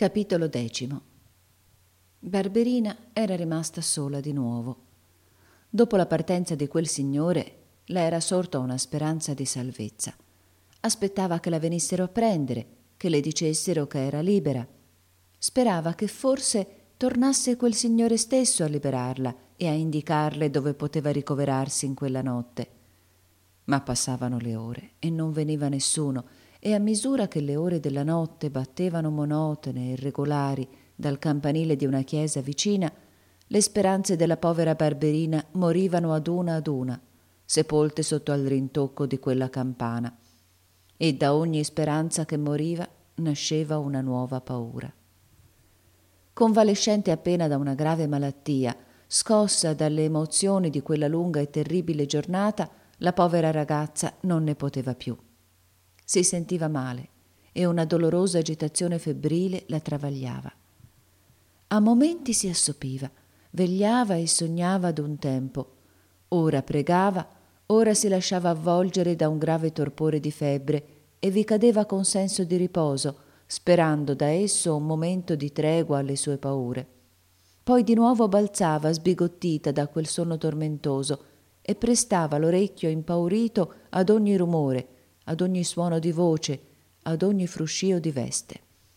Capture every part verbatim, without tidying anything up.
Capitolo decimo. Barberina era rimasta sola di nuovo. Dopo la partenza di quel signore le era sorta una speranza di salvezza. Aspettava che la venissero a prendere, che le dicessero che era libera. Sperava che forse tornasse quel signore stesso a liberarla e a indicarle dove poteva ricoverarsi in quella notte. Ma passavano le ore e non veniva nessuno, e a misura che le ore della notte battevano monotone e irregolari dal campanile di una chiesa vicina, le speranze della povera Barberina morivano ad una ad una, sepolte sotto al rintocco di quella campana. E da ogni speranza che moriva nasceva una nuova paura. Convalescente appena da una grave malattia, scossa dalle emozioni di quella lunga e terribile giornata, la povera ragazza non ne poteva più. Si sentiva male e una dolorosa agitazione febbrile la travagliava. A momenti si assopiva, vegliava e sognava ad un tempo. Ora pregava, ora si lasciava avvolgere da un grave torpore di febbre e vi cadeva con senso di riposo, sperando da esso un momento di tregua alle sue paure. Poi di nuovo balzava sbigottita da quel sonno tormentoso e prestava l'orecchio impaurito ad ogni rumore, ad ogni suono di voce, ad ogni fruscio di veste.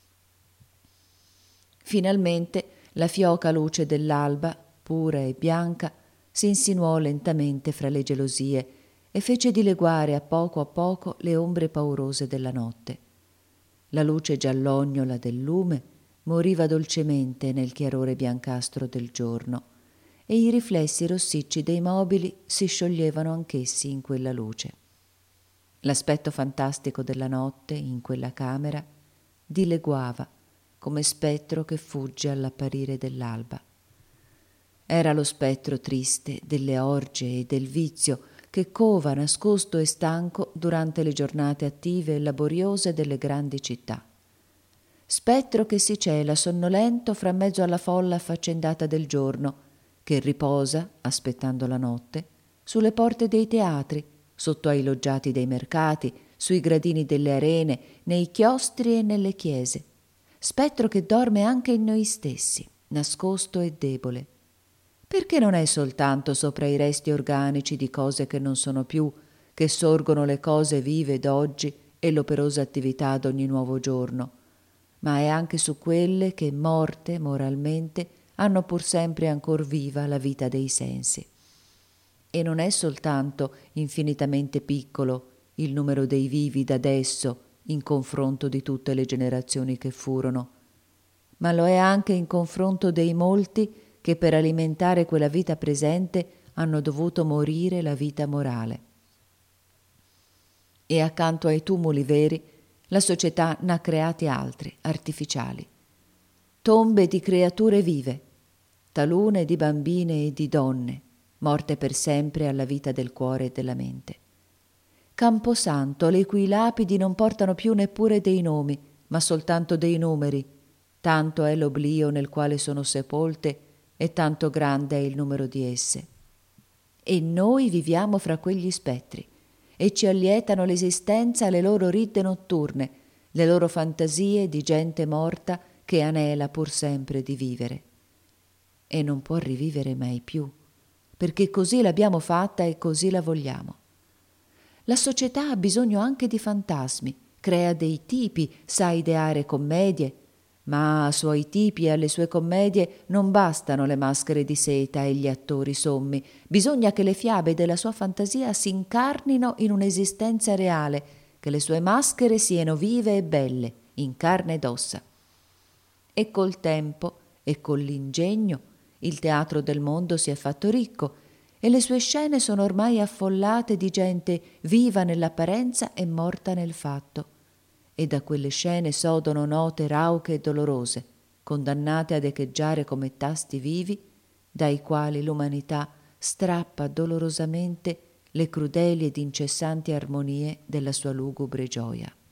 Finalmente la fioca luce dell'alba, pura e bianca, si insinuò lentamente fra le gelosie e fece dileguare a poco a poco le ombre paurose della notte. La luce giallognola del lume moriva dolcemente nel chiarore biancastro del giorno e i riflessi rossicci dei mobili si scioglievano anch'essi in quella luce. L'aspetto fantastico della notte in quella camera dileguava come spettro che fugge all'apparire dell'alba. Era lo spettro triste delle orge e del vizio che cova nascosto e stanco durante le giornate attive e laboriose delle grandi città. Spettro che si cela sonnolento fra mezzo alla folla affaccendata del giorno, che riposa, aspettando la notte, sulle porte dei teatri, sotto ai loggiati dei mercati, sui gradini delle arene, nei chiostri e nelle chiese. Spettro che dorme anche in noi stessi, nascosto e debole. Perché non è soltanto sopra i resti organici di cose che non sono più, che sorgono le cose vive d'oggi e l'operosa attività d'ogni nuovo giorno, ma è anche su quelle che, morte moralmente, hanno pur sempre ancor viva la vita dei sensi. E non è soltanto infinitamente piccolo il numero dei vivi d'adesso in confronto di tutte le generazioni che furono, ma lo è anche in confronto dei molti che per alimentare quella vita presente hanno dovuto morire la vita morale. E accanto ai tumuli veri la società n'ha creati altri, artificiali. Tombe di creature vive, talune di bambine e di donne, morte per sempre alla vita del cuore e della mente. Camposanto, le cui lapidi non portano più neppure dei nomi, ma soltanto dei numeri, tanto è l'oblio nel quale sono sepolte e tanto grande è il numero di esse. E noi viviamo fra quegli spettri, e ci allietano l'esistenza le loro ride notturne, le loro fantasie di gente morta che anela pur sempre di vivere. E non può rivivere mai più, perché così l'abbiamo fatta e così la vogliamo. La società ha bisogno anche di fantasmi, crea dei tipi, sa ideare commedie, ma a suoi tipi e alle sue commedie non bastano le maschere di seta e gli attori sommi, bisogna che le fiabe della sua fantasia si incarnino in un'esistenza reale, che le sue maschere siano vive e belle, in carne ed ossa. E col tempo e con l'ingegno il teatro del mondo si è fatto ricco e le sue scene sono ormai affollate di gente viva nell'apparenza e morta nel fatto. E da quelle scene sodono note rauche e dolorose, condannate ad echeggiare come tasti vivi, dai quali l'umanità strappa dolorosamente le crudeli ed incessanti armonie della sua lugubre gioia.